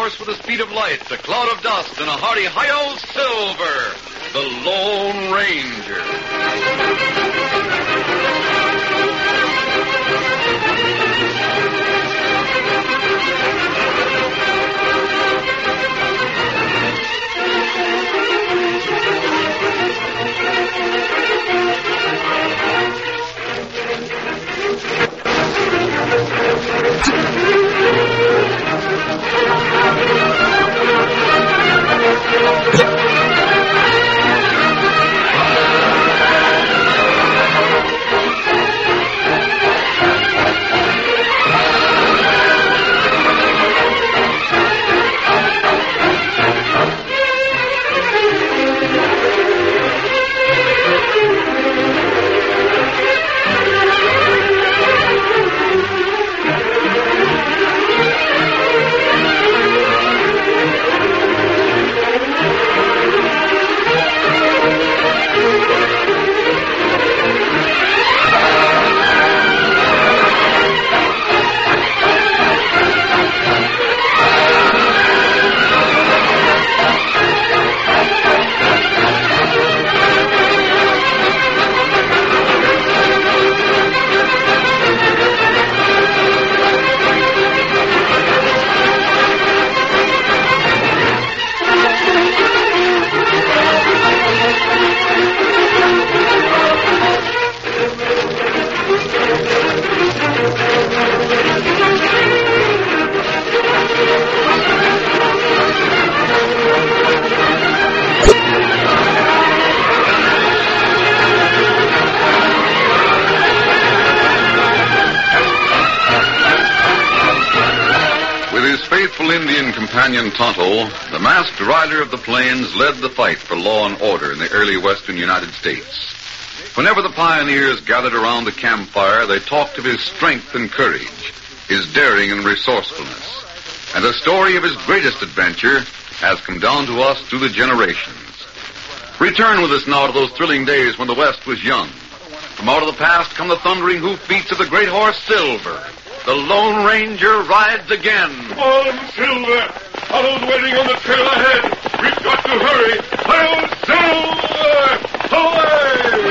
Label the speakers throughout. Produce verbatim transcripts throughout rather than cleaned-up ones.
Speaker 1: horse with the speed of light, a cloud of dust, and a hearty hi-yo Silver, the Lone Ranger. Indian companion Tonto, the masked rider of the plains led the fight for law and order in the early western United States. Whenever the pioneers gathered around the campfire, they talked of his strength and courage, his daring and resourcefulness. And the story of his greatest adventure has come down to us through the generations. Return with us now to those thrilling days when the West was young. From out of the past come the thundering hoofbeats of the great horse Silver. The Lone Ranger rides again.
Speaker 2: Come on, Silver. Tonto's waiting on the trail ahead. We've got to hurry. Hi-yo, Silver! Away!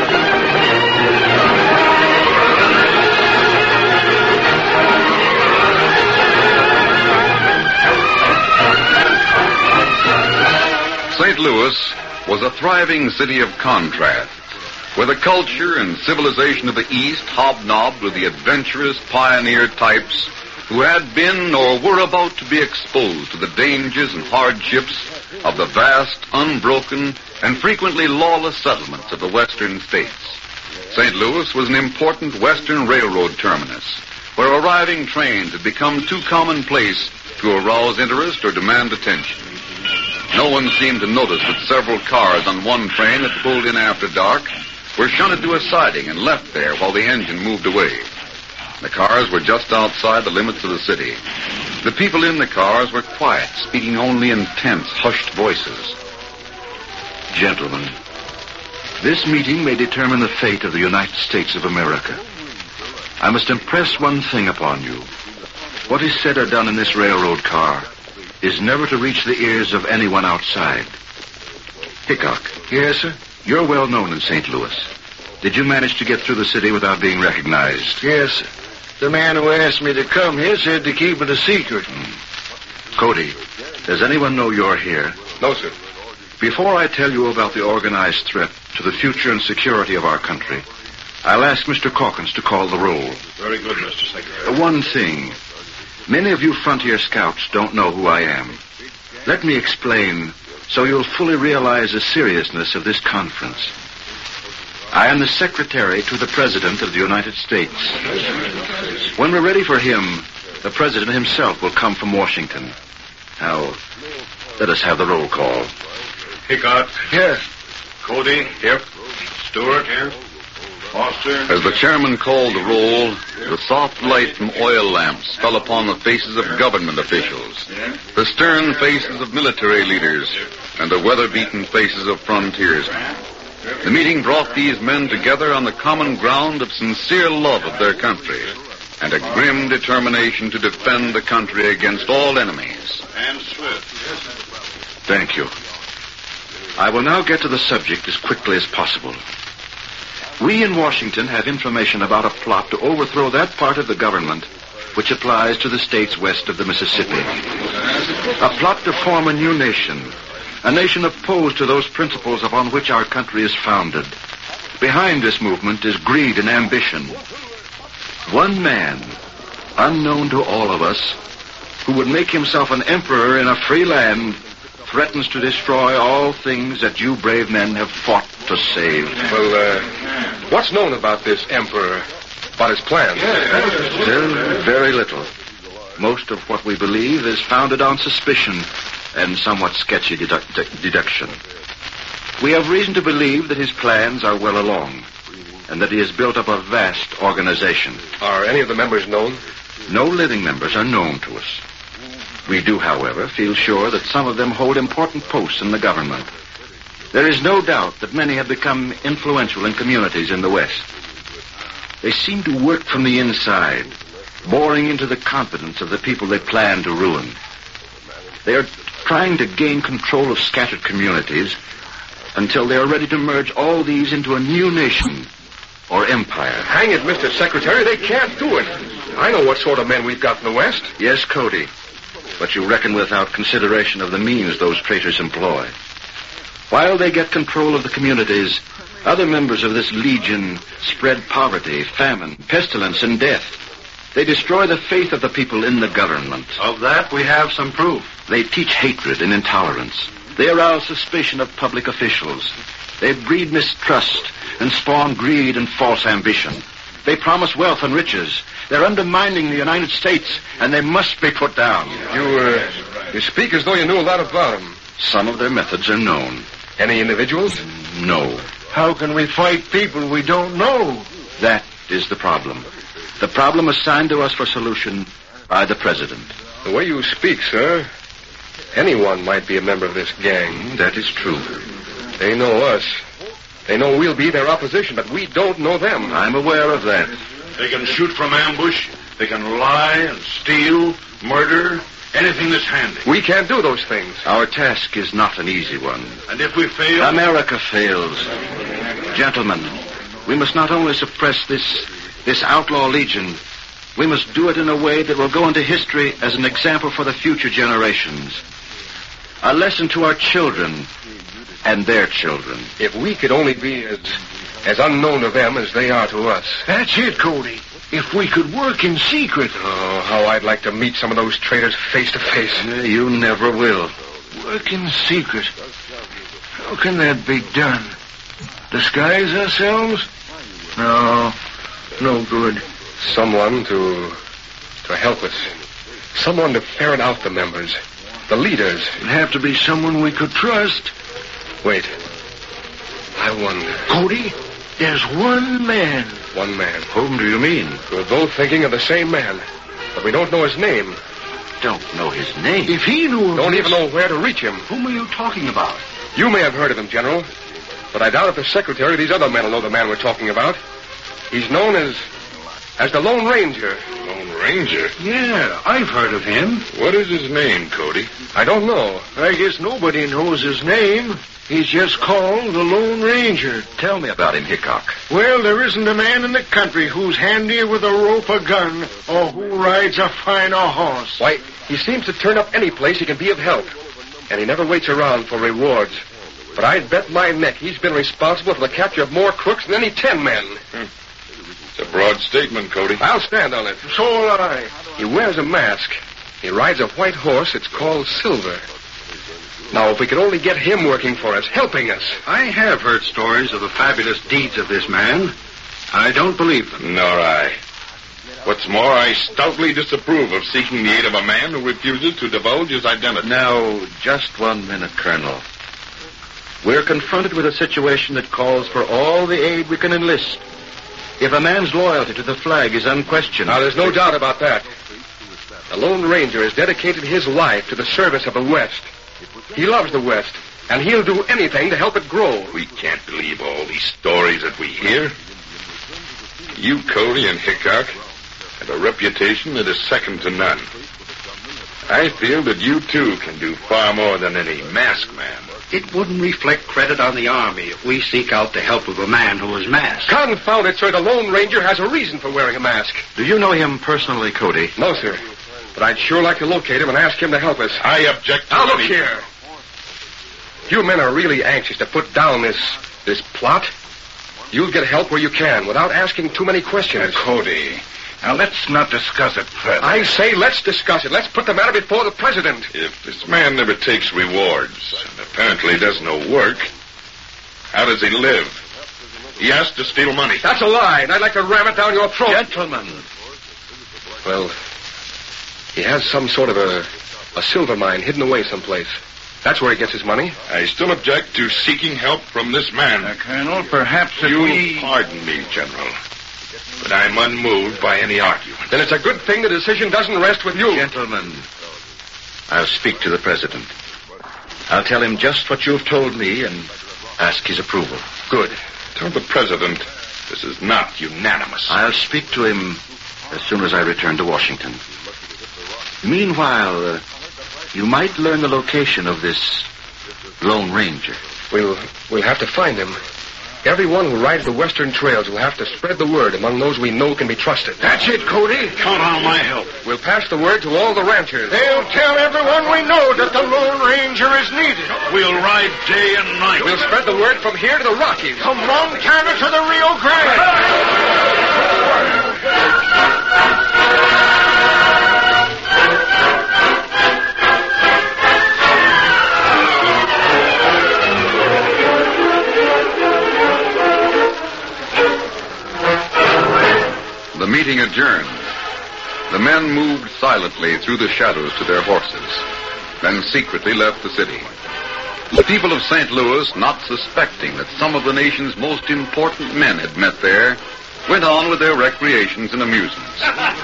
Speaker 1: Saint Louis was a thriving city of contrast, where the culture and civilization of the East hobnobbed with the adventurous pioneer types who had been or were about to be exposed to the dangers and hardships of the vast, unbroken, and frequently lawless settlements of the western states. Saint Louis was an important western railroad terminus, where arriving trains had become too commonplace to arouse interest or demand attention. No one seemed to notice that several cars on one train that pulled in after dark were shunted to a siding and left there while the engine moved away. The cars were just outside the limits of the city. The people in the cars were quiet, speaking only in tense, hushed voices.
Speaker 3: Gentlemen, this meeting may determine the fate of the United States of America. I must impress one thing upon you. What is said or done in this railroad car is never to reach the ears of anyone outside. Hickok.
Speaker 4: Yes, sir?
Speaker 3: You're well known in Saint Louis. Did you manage to get through the city without being recognized?
Speaker 4: Yes, sir. The man who asked me to come here said to keep it a secret.
Speaker 3: Hmm. Cody, does anyone know you're here?
Speaker 2: No, sir.
Speaker 3: Before I tell you about the organized threat to the future and security of our country, I'll ask Mister Calkins to call the roll.
Speaker 2: Very good, Mister Secretary.
Speaker 3: One thing. Many of you frontier scouts don't know who I am. Let me explain so you'll fully realize the seriousness of this conference. I am the secretary to the President of the United States. When we're ready for him, the President himself will come from Washington. Now, let us have the roll call.
Speaker 2: Hickok.
Speaker 4: Here.
Speaker 2: Cody. Here. Stewart. Here. Foster.
Speaker 1: As the chairman called the roll, the soft light from oil lamps fell upon the faces of government officials, the stern faces of military leaders, and the weather-beaten faces of frontiersmen. The meeting brought these men together on the common ground of sincere love of their country, and a grim determination to defend the country against all enemies.
Speaker 2: And Swift.
Speaker 3: Thank you. I will now get to the subject as quickly as possible. We in Washington have information about a plot to overthrow that part of the government which applies to the states west of the Mississippi. A plot to form a new nation, a nation opposed to those principles upon which our country is founded. Behind this movement is greed and ambition. One man, unknown to all of us, who would make himself an emperor in a free land, threatens to destroy all things that you brave men have fought to save.
Speaker 5: Well, uh, what's known about this emperor? About his plans?
Speaker 3: Still, very little. Most of what we believe is founded on suspicion and somewhat sketchy dedu- de- deduction. We have reason to believe that his plans are well along, and that he has built up a vast organization.
Speaker 5: Are any of the members known?
Speaker 3: No living members are known to us. We do, however, feel sure that some of them hold important posts in the government. There is no doubt that many have become influential in communities in the West. They seem to work from the inside, boring into the confidence of the people they plan to ruin. They are trying to gain control of scattered communities until they are ready to merge all these into a new nation or empire.
Speaker 5: Hang it, Mister Secretary, they can't do it. I know what sort of men we've got in the West.
Speaker 3: Yes, Cody, but you reckon without consideration of the means those traitors employ. While they get control of the communities, other members of this legion spread poverty, famine, pestilence, and death. They destroy the faith of the people in the government.
Speaker 4: Of that, we have some proof.
Speaker 3: They teach hatred and intolerance. They arouse suspicion of public officials. They breed mistrust and spawn greed and false ambition. They promise wealth and riches. They're undermining the United States, and they must be put down.
Speaker 5: You, uh, you speak as though you knew a lot about them.
Speaker 3: Some of their methods are known.
Speaker 5: Any individuals?
Speaker 3: No.
Speaker 4: How can we fight people we don't know?
Speaker 3: That is the problem. The problem assigned to us for solution by the President.
Speaker 5: The way you speak, sir, anyone might be a member of this gang.
Speaker 3: That is true.
Speaker 5: They know us. They know we'll be their opposition, but we don't know them.
Speaker 3: I'm aware of that.
Speaker 2: They can shoot from ambush. They can lie and steal, murder, anything that's handy.
Speaker 5: We can't do those things.
Speaker 3: Our task is not an easy one.
Speaker 2: And if we fail...
Speaker 3: America fails. Gentlemen, we must not only suppress this, this outlaw legion, we must do it in a way that will go into history as an example for the future generations. A lesson to our children and their children.
Speaker 5: If we could only be as, as unknown to them as they are to us.
Speaker 4: That's it, Cody. If we could work in secret.
Speaker 5: Oh, how I'd like to meet some of those traitors face to face.
Speaker 3: You never will.
Speaker 4: Work in secret. How can that be done? Disguise ourselves? No, no good.
Speaker 5: Someone to to help us. Someone to ferret out the members. The leaders.
Speaker 4: It'd have to be someone we could trust.
Speaker 5: Wait. I wonder.
Speaker 4: Cody, there's one man.
Speaker 5: One man.
Speaker 3: Whom do you mean?
Speaker 5: We're both thinking of the same man, but we don't know his name.
Speaker 3: Don't know his name.
Speaker 4: If he knew of
Speaker 5: Don't
Speaker 4: this,
Speaker 5: even know where to reach him.
Speaker 3: Whom are you talking about?
Speaker 5: You may have heard of him, General, but I doubt if the Secretary or these other men will know the man we're talking about. He's known as as the Lone Ranger.
Speaker 2: Lone Ranger?
Speaker 4: Yeah, I've heard of him.
Speaker 2: What is his name, Cody?
Speaker 5: I don't know.
Speaker 4: I guess nobody knows his name. He's just called the Lone Ranger.
Speaker 3: Tell me about him, Hickok.
Speaker 4: Well, there isn't a man in the country who's handier with a rope or gun or who rides a finer horse.
Speaker 5: Why, he seems to turn up any place he can be of help. And he never waits around for rewards. But I'd bet my neck he's been responsible for the capture of more crooks than any ten men.
Speaker 2: Hmm. It's a broad statement, Cody.
Speaker 5: I'll stand on it.
Speaker 4: So will I.
Speaker 5: He wears a mask. He rides a white horse. It's called Silver. Now, if we could only get him working for us, helping us.
Speaker 6: I have heard stories of the fabulous deeds of this man. I don't believe them.
Speaker 2: Nor I. What's more, I stoutly disapprove of seeking the aid of a man who refuses to divulge his identity.
Speaker 3: Now, just one minute, Colonel. We're confronted with a situation that calls for all the aid we can enlist. If a man's loyalty to the flag is unquestioned...
Speaker 5: Now, there's no doubt about that. The Lone Ranger has dedicated his life to the service of the West. He loves the West, and he'll do anything to help it grow.
Speaker 2: We can't believe all these stories that we hear. You, Cody, and Hickok and a reputation that is second to none. I feel that you, too, can do far more than any masked man.
Speaker 6: It wouldn't reflect credit on the Army if we seek out the help of a man who is masked.
Speaker 5: Confound it, sir. The Lone Ranger has a reason for wearing a mask.
Speaker 3: Do you know him personally, Cody?
Speaker 5: No, sir. But I'd sure like to locate him and ask him to help us.
Speaker 2: I object to
Speaker 5: Now, look
Speaker 2: any-
Speaker 5: here. You men are really anxious to put down this this plot. You'll get help where you can without asking too many questions.
Speaker 2: Uh, Cody, now let's not discuss it further.
Speaker 5: I say let's discuss it. Let's put the matter before the president.
Speaker 2: If this man never takes rewards and apparently does no work, how does he live? He has to steal money.
Speaker 5: That's a lie, and I'd like to ram it down your throat.
Speaker 3: Gentlemen.
Speaker 5: Well, he has some sort of a, a silver mine hidden away someplace. That's where he gets his money.
Speaker 2: I still object to seeking help from this man.
Speaker 7: Uh, Colonel, perhaps if
Speaker 2: You'll
Speaker 7: we...
Speaker 2: pardon me, General, but I'm unmoved by any argument.
Speaker 5: Then it's a good thing the decision doesn't rest with you.
Speaker 3: Gentlemen, I'll speak to the president. I'll tell him just what you've told me and ask his approval.
Speaker 5: Good.
Speaker 2: Tell the president this is not unanimous.
Speaker 3: I'll speak to him as soon as I return to Washington. Meanwhile, uh, you might learn the location of this Lone Ranger.
Speaker 5: We'll we'll have to find him. Everyone who rides the western trails will have to spread the word among those we know can be trusted.
Speaker 4: That's it, Cody.
Speaker 6: Count on my help.
Speaker 5: We'll pass the word to all the ranchers.
Speaker 4: They'll tell everyone we know that the Lone Ranger is needed.
Speaker 7: We'll ride day and night.
Speaker 5: We'll spread the word from here to the Rockies.
Speaker 4: From Montana to the Rio Grande.
Speaker 1: The meeting adjourned. The men moved silently through the shadows to their horses, then secretly left the city. The people of Saint Louis, not suspecting that some of the nation's most important men had met there, went on with their recreations and amusements.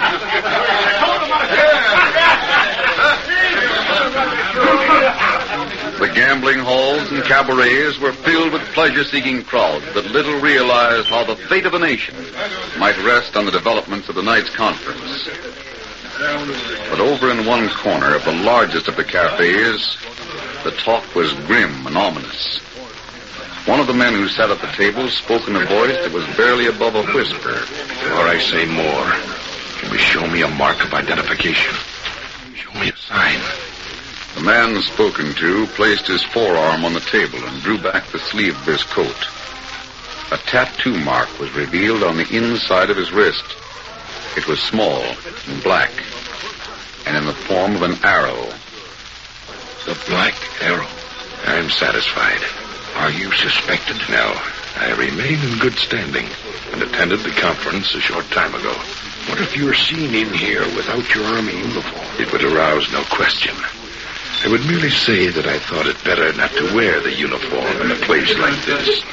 Speaker 1: The gambling halls and cabarets were filled with pleasure-seeking crowds that little realized how the fate of a nation might rest on the developments of the night's conference. But over in one corner of the largest of the cafes, the talk was grim and ominous. One of the men who sat at the table spoke in a voice that was barely above a whisper.
Speaker 2: Before I say more, can you show me a mark of identification? Show me a sign.
Speaker 1: The man spoken to placed his forearm on the table and drew back the sleeve of his coat. A tattoo mark was revealed on the inside of his wrist. It was small and black, and in the form of an arrow.
Speaker 2: The Black Arrow. I'm satisfied. Are you suspected? No. I remain in good standing and attended the conference a short time ago. What if you were seen in here without your army uniform? It would arouse no question. I would merely say that I thought it better not to wear the uniform in a place like this.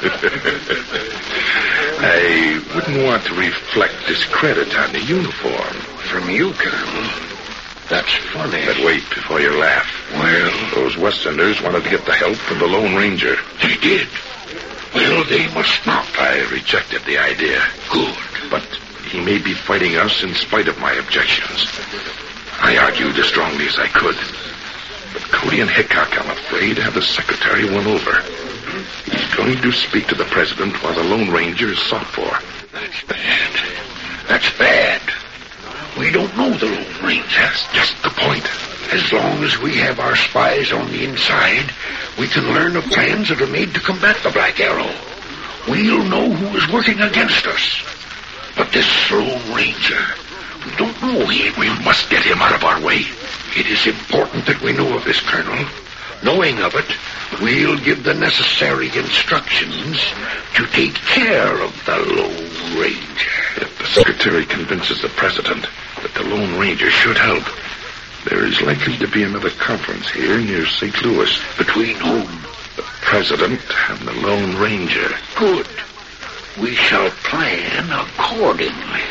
Speaker 2: I wouldn't want to reflect discredit on the uniform. From you, Colonel. That's funny. But wait before you laugh. Well, those Westerners wanted to get the help from the Lone Ranger. They did. Well, they must not. I rejected the idea. Good. But he may be fighting us in spite of my objections. I argued as strongly as I could. But Cody and Hickok, I'm afraid, have the secretary won over. He's going to speak to the president while the Lone Ranger is sought for. That's bad. That's bad. We don't know the Lone Ranger. That's just the point. As long as we have our spies on the inside, we can learn of plans that are made to combat the Black Arrow. We'll know who is working against us. But this Lone Ranger, we don't know him. We must get him out of our way. It is important that we know of this, Colonel. Knowing of it, we'll give the necessary instructions to take care of the Lone Ranger. If the secretary convinces the president that the Lone Ranger should help, there is likely to be another conference here near Saint Louis. Between whom? The president and the Lone Ranger. Good. We shall plan accordingly.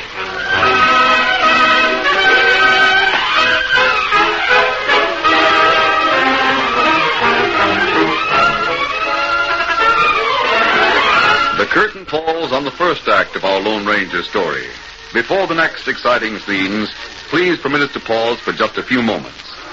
Speaker 1: The curtain falls on the first act of our Lone Ranger story. Before the next exciting scenes, please permit us to pause for just a few moments.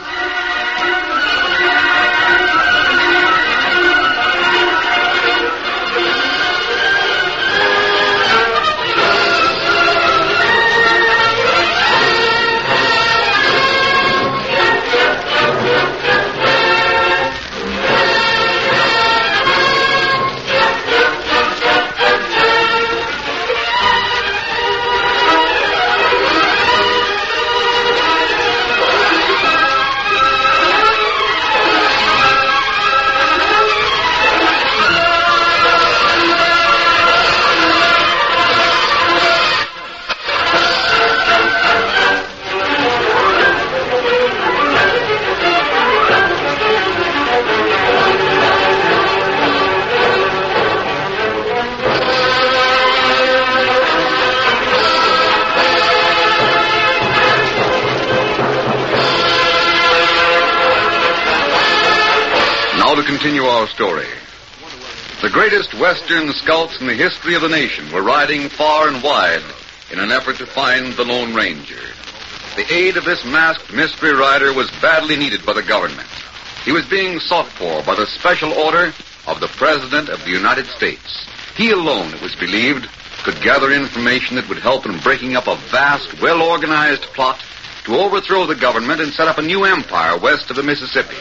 Speaker 1: To continue our story. The greatest Western scouts in the history of the nation were riding far and wide in an effort to find the Lone Ranger. The aid of this masked mystery rider was badly needed by the government. He was being sought for by the special order of the President of the United States. He alone, it was believed, could gather information that would help in breaking up a vast, well-organized plot to overthrow the government and set up a new empire west of the Mississippi.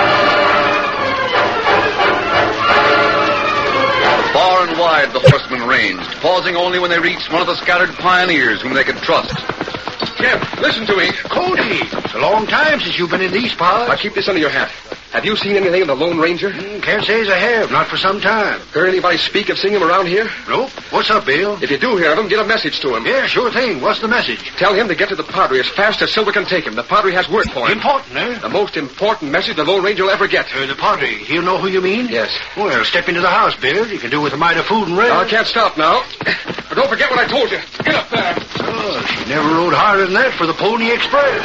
Speaker 1: Far and wide the horsemen ranged, pausing only when they reached one of the scattered pioneers whom they could trust.
Speaker 5: Kemp, listen to me.
Speaker 4: Cody, it's a long time since you've been in these parts.
Speaker 5: Now keep this under your hat. Have you seen anything of the Lone Ranger?
Speaker 4: Mm, can't say as I have, not for some time.
Speaker 5: Heard anybody speak of seeing him around here?
Speaker 4: Nope. What's up, Bill?
Speaker 5: If you do hear of him, get a message to him.
Speaker 4: Yeah, sure thing. What's the message?
Speaker 5: Tell him to get to the Padre as fast as Silver can take him. The Padre has work for him.
Speaker 4: Important, eh?
Speaker 5: The most important message the Lone Ranger will ever get.
Speaker 4: Uh, the Padre, he'll know who you mean?
Speaker 5: Yes.
Speaker 4: Well, step into the house, Bill. You can do with a mite of food and rest.
Speaker 5: I can't stop now. But don't forget what I told you. Get up there.
Speaker 4: Oh, she never rode harder than that for the Pony Express.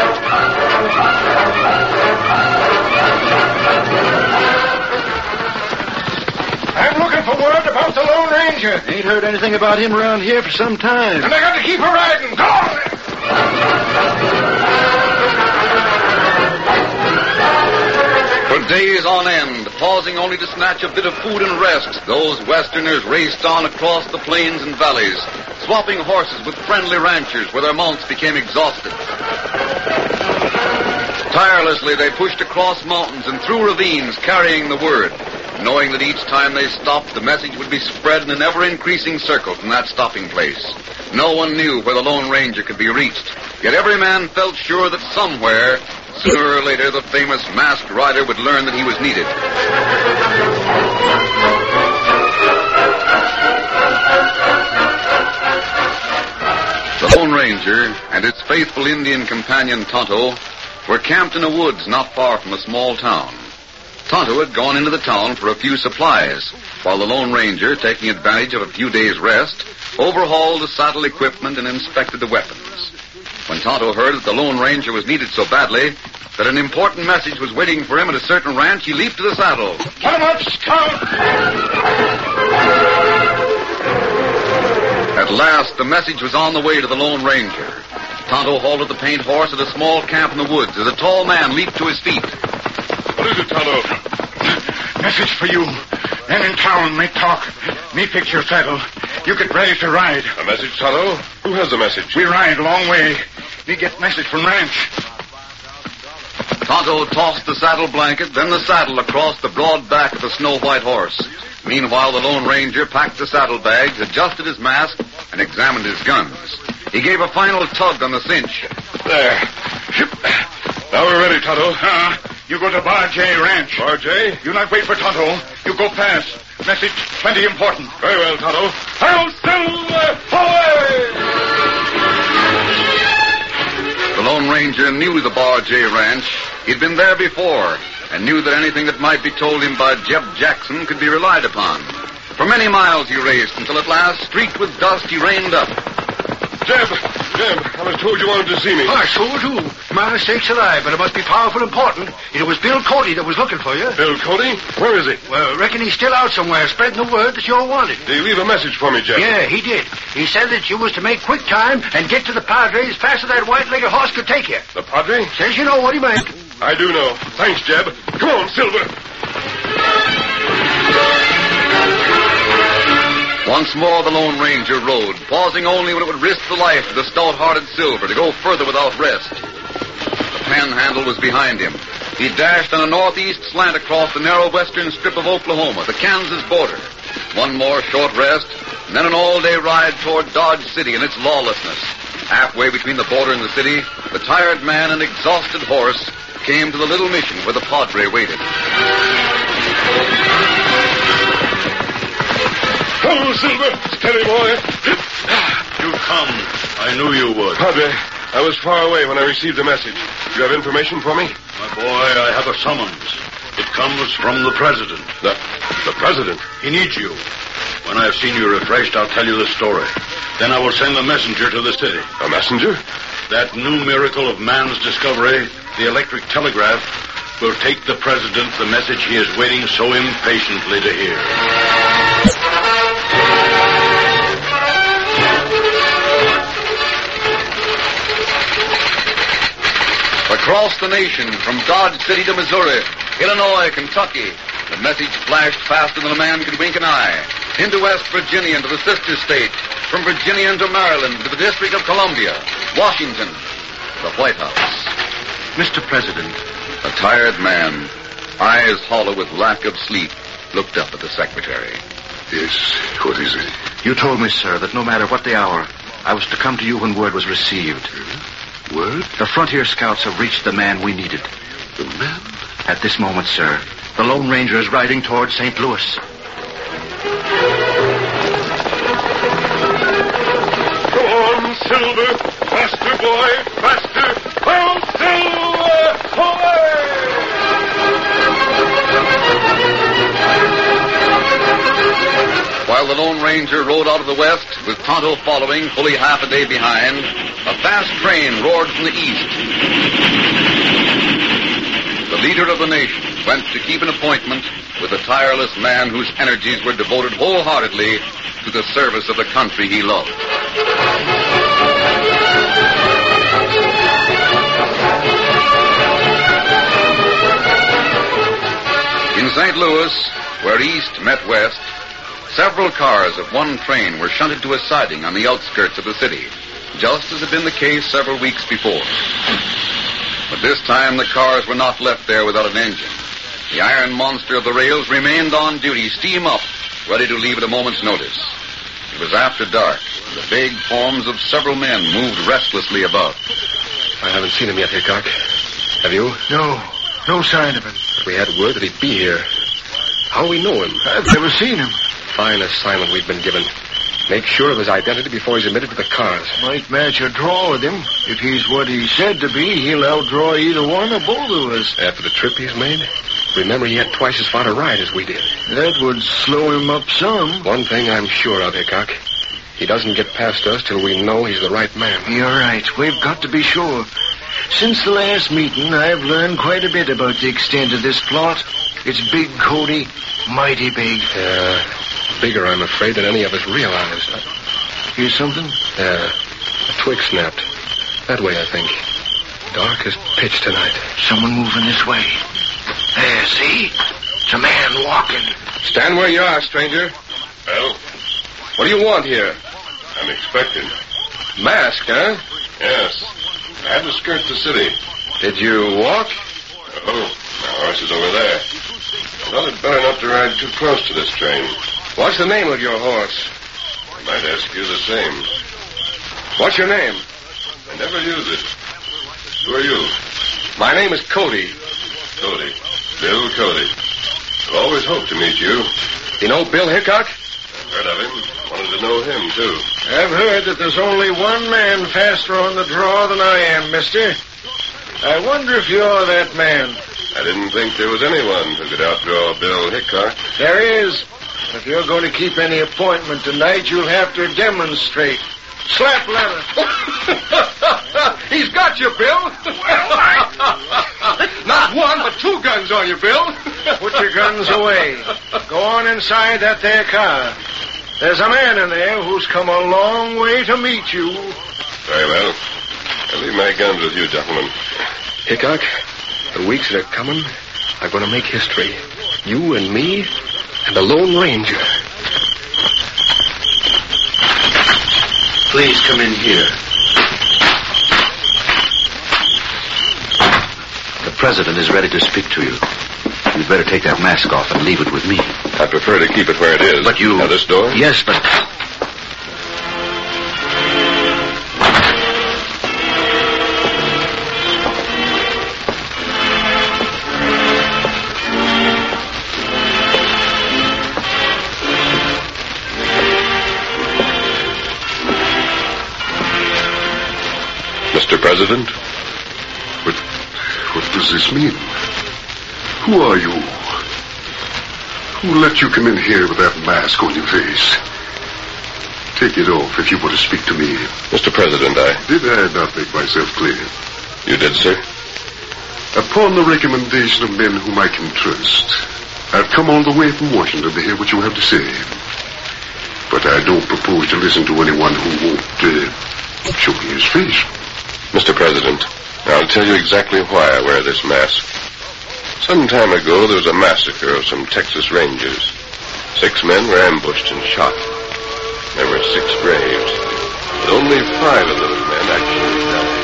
Speaker 4: I'm looking for word about the Lone Ranger.
Speaker 3: Ain't heard anything about him around here for some time.
Speaker 4: And I got to keep her riding. Go on!
Speaker 1: For days on end, pausing only to snatch a bit of food and rest, those Westerners raced on across the plains and valleys, swapping horses with friendly ranchers where their mounts became exhausted. Tirelessly, they pushed across mountains and through ravines, carrying the word, knowing that each time they stopped, the message would be spread in an ever-increasing circle from that stopping place. No one knew where the Lone Ranger could be reached, yet every man felt sure that somewhere, sooner or later, the famous masked rider would learn that he was needed. The Lone Ranger and its faithful Indian companion Tonto were camped in a woods not far from a small town. Tonto had gone into the town for a few supplies, while the Lone Ranger, taking advantage of a few days' rest, overhauled the saddle equipment and inspected the weapons. When Tonto heard that the Lone Ranger was needed so badly that an important message was waiting for him at a certain ranch, he leaped to the saddle.
Speaker 4: Come up, Scout!
Speaker 1: At last, the message was on the way to the Lone Ranger. Tonto halted the paint horse at a small camp in the woods as a tall man leaped to his feet.
Speaker 2: What is it, Tonto?
Speaker 7: Message for you. Men in town may talk. Me fix your saddle. You get ready to ride.
Speaker 2: A message, Tonto? Who has the message?
Speaker 7: We ride a long way. Me get message from ranch.
Speaker 1: Tonto tossed the saddle blanket, then the saddle across the broad back of the snow-white horse. Meanwhile, the Lone Ranger packed the saddlebags, adjusted his mask, and examined his guns. He gave a final tug on the cinch.
Speaker 2: There. Now we're ready, Tonto.
Speaker 7: Uh, you go to Bar J Ranch.
Speaker 2: Bar J?
Speaker 7: You not wait for Tonto. You go fast. Message plenty important.
Speaker 2: Very well, Tonto.
Speaker 7: Hail Silver! Away!
Speaker 1: The Lone Ranger knew the Bar J Ranch. He'd been there before and knew that anything that might be told him by Jeb Jackson could be relied upon. For many miles he raced until at last, streaked with dust, he reined up.
Speaker 5: Jeb, Jeb, I was told you wanted to see me.
Speaker 6: I so do. My mistakes alive, but it must be powerful important. It was Bill Cody that was looking for you.
Speaker 5: Bill Cody? Where is he?
Speaker 6: Well, reckon he's still out somewhere, spreading the word that you're wanted.
Speaker 5: Did he leave a message for me, Jeb?
Speaker 6: Yeah, he did. He said that you was to make quick time and get to the Padre as fast as that white-legged horse could take you.
Speaker 5: The Padre?
Speaker 6: Says you know what he meant.
Speaker 5: I do know. Thanks, Jeb. Come on, Silver.
Speaker 1: Once more the Lone Ranger rode, pausing only when it would risk the life of the stout-hearted Silver to go further without rest. The Panhandle was behind him. He dashed on a northeast slant across the narrow western strip of Oklahoma, the Kansas border. One more short rest, and then an all-day ride toward Dodge City and its lawlessness. Halfway between the border and the city, the tired man and exhausted horse came to the little mission where the Padre waited.
Speaker 5: Hello, Silver. Steady, boy.
Speaker 6: You come. I knew you would.
Speaker 5: Padre, I was far away when I received the message. You have information for me?
Speaker 6: My boy, I have a summons. It comes from the President.
Speaker 5: The, the President?
Speaker 6: He needs you. When I have seen you refreshed, I'll tell you the story. Then I will send a messenger to the city.
Speaker 5: A messenger?
Speaker 6: That new miracle of man's discovery, the electric telegraph, will take the President the message he is waiting so impatiently to hear.
Speaker 1: Across the nation, from Dodge City to Missouri, Illinois, Kentucky, the message flashed faster than a man could wink an eye. Into West Virginia and to the sister state, from Virginia into Maryland to the District of Columbia, Washington, the White House.
Speaker 3: Mister President.
Speaker 1: A tired man, eyes hollow with lack of sleep, looked up at the secretary.
Speaker 2: Yes, what is it?
Speaker 3: You told me, sir, that no matter what the hour, I was to come to you when word was received.
Speaker 2: Word?
Speaker 3: The frontier scouts have reached the man we needed.
Speaker 2: The man?
Speaker 3: At this moment, sir, the Lone Ranger is riding toward Saint Louis.
Speaker 5: Come on, Silver. Faster, boy. Faster. Oh, Silver! Away!
Speaker 1: While the Lone Ranger rode out of the west, with Tonto following fully half a day behind, a fast train roared from the east. The leader of the nation went to keep an appointment with a tireless man whose energies were devoted wholeheartedly to the service of the country he loved. In Saint Louis, where east met west, several cars of one train were shunted to a siding on the outskirts of the city, just as had been the case several weeks before. But this time the cars were not left there without an engine. The iron monster of the rails remained on duty, steam up, ready to leave at a moment's notice. It was after dark, and the vague forms of several men moved restlessly about.
Speaker 5: I haven't seen him yet, Hickok. Have you?
Speaker 4: No, no sign of him.
Speaker 5: We had word that he'd be here. How we know him?
Speaker 4: I've never seen him.
Speaker 5: Fine assignment we've been given. Make sure of his identity before he's admitted to the cars.
Speaker 4: Might match a draw with him. If he's what he's said to be, he'll outdraw either one or both of us.
Speaker 5: After the trip he's made? Remember, he had twice as far to ride as we did.
Speaker 4: That would slow him up some.
Speaker 5: One thing I'm sure of, Hickok. He doesn't get past us till we know he's the right man.
Speaker 4: You're right. We've got to be sure. Since the last meeting, I've learned quite a bit about the extent of this plot. It's big, Cody. Mighty big.
Speaker 5: Yeah, bigger, I'm afraid, than any of us realized.
Speaker 4: Hear something?
Speaker 5: Yeah, a twig snapped. That way, I think. Dark as pitch tonight.
Speaker 4: Someone moving this way. There, see? It's a man walking.
Speaker 5: Stand where you are, stranger.
Speaker 2: Well,
Speaker 5: What do you want here?
Speaker 2: I'm expected.
Speaker 5: Mask, huh?
Speaker 2: Yes. I had to skirt the city.
Speaker 5: Did you walk?
Speaker 2: Oh, the horse is over there. I thought it better not to ride too close to this train.
Speaker 5: What's the name of your horse?
Speaker 2: I might ask you the same.
Speaker 5: What's your name?
Speaker 2: I never use it. Who are you?
Speaker 5: My name is Cody.
Speaker 2: Cody. Bill Cody. I've always hoped to meet you.
Speaker 5: You know Bill Hickok?
Speaker 2: I've heard of him. Wanted to know him, too.
Speaker 4: I've heard that there's only one man faster on the draw than I am, mister. I wonder if you're that man.
Speaker 2: I didn't think there was anyone who could outdraw Bill Hickok.
Speaker 4: There is. If you're going to keep any appointment tonight, you'll have to demonstrate. Slap leather.
Speaker 5: He's got you, Bill. Not one, but two guns on you, Bill.
Speaker 4: Put your guns away. Go on inside that there car. There's a man in there who's come a long way to meet you.
Speaker 8: Very well. I'll leave my guns with you, gentlemen.
Speaker 5: Hickok, the weeks that are coming are going to make history. You and me and the Lone Ranger.
Speaker 3: Please come in here. The president is ready to speak to you. You'd better take that mask off and leave it with me.
Speaker 8: I prefer to keep it where it is.
Speaker 3: But you...
Speaker 8: Now, this door?
Speaker 3: Yes, but...
Speaker 8: Mister President?
Speaker 9: What, what does this mean? Who are you? Who let you come in here with that mask on your face? Take it off if you want to speak to me.
Speaker 8: Mister President, I...
Speaker 9: Did I not make myself clear?
Speaker 8: You did, sir?
Speaker 9: Upon the recommendation of men whom I can trust, I've come all the way from Washington to hear what you have to say. But I don't propose to listen to anyone who won't uh, show me his face.
Speaker 8: Mister President, I'll tell you exactly why I wear this mask. Some time ago, there was a massacre of some Texas Rangers. Six men were ambushed and shot. There were six graves, but only five of those men actually died.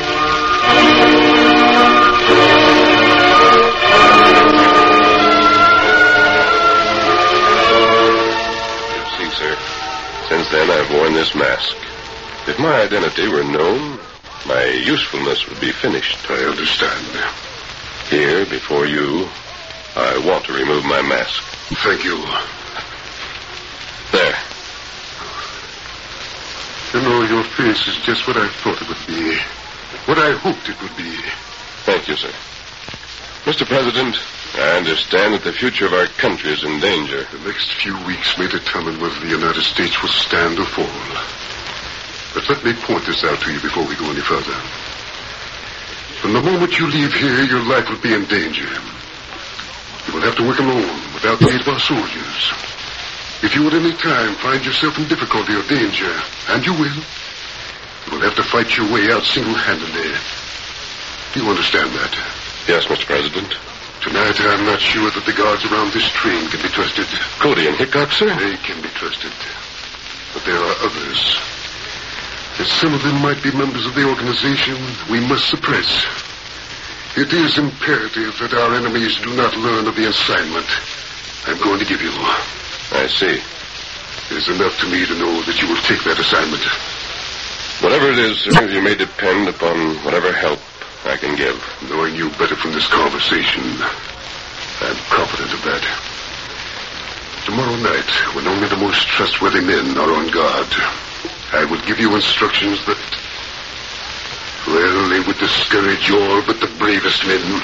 Speaker 8: You see, sir, since then I've worn this mask. If my identity were known, my usefulness would be finished.
Speaker 9: I understand.
Speaker 8: Here, before you, I want to remove my mask.
Speaker 9: Thank you.
Speaker 8: There.
Speaker 9: You know, your face is just what I thought it would be. What I hoped it would be.
Speaker 8: Thank you, sir. Mister President, I understand that the future of our country is in danger.
Speaker 9: The next few weeks may determine whether the United States will stand or fall. But let me point this out to you before we go any further. From the moment you leave here, your life will be in danger. You will have to work alone, without the aid of our soldiers. If you at any time find yourself in difficulty or danger, and you will, you will have to fight your way out single-handedly. Do you understand that?
Speaker 8: Yes, Mister President.
Speaker 9: Tonight, I'm not sure that the guards around this train can be trusted.
Speaker 8: Cody and Hickok, sir?
Speaker 9: They can be trusted. But there are others. As some of them might be members of the organization we must suppress. It is imperative that our enemies do not learn of the assignment I'm going to give you.
Speaker 8: I see.
Speaker 9: It is enough to me to know that you will take that assignment.
Speaker 8: Whatever it is, sir, you may depend upon whatever help I can give.
Speaker 9: Knowing you better from this conversation, I'm confident of that. Tomorrow night, when only the most trustworthy men are on guard, I will give you instructions that, well, they would discourage all but the bravest men.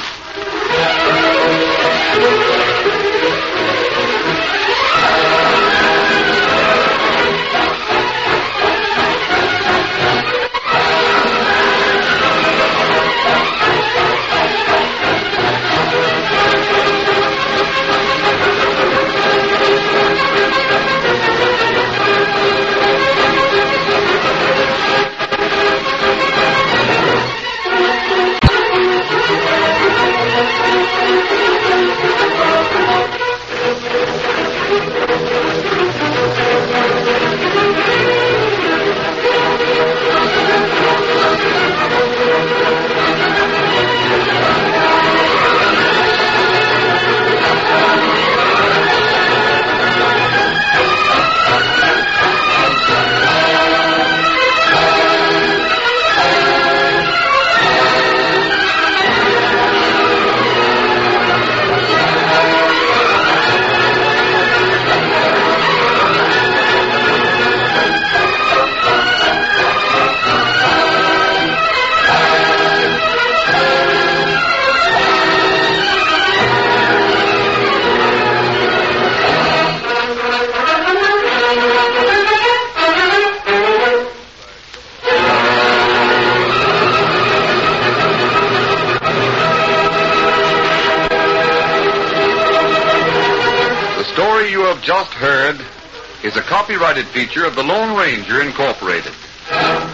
Speaker 1: story you have just heard is a copyrighted feature of the Lone Ranger Incorporated.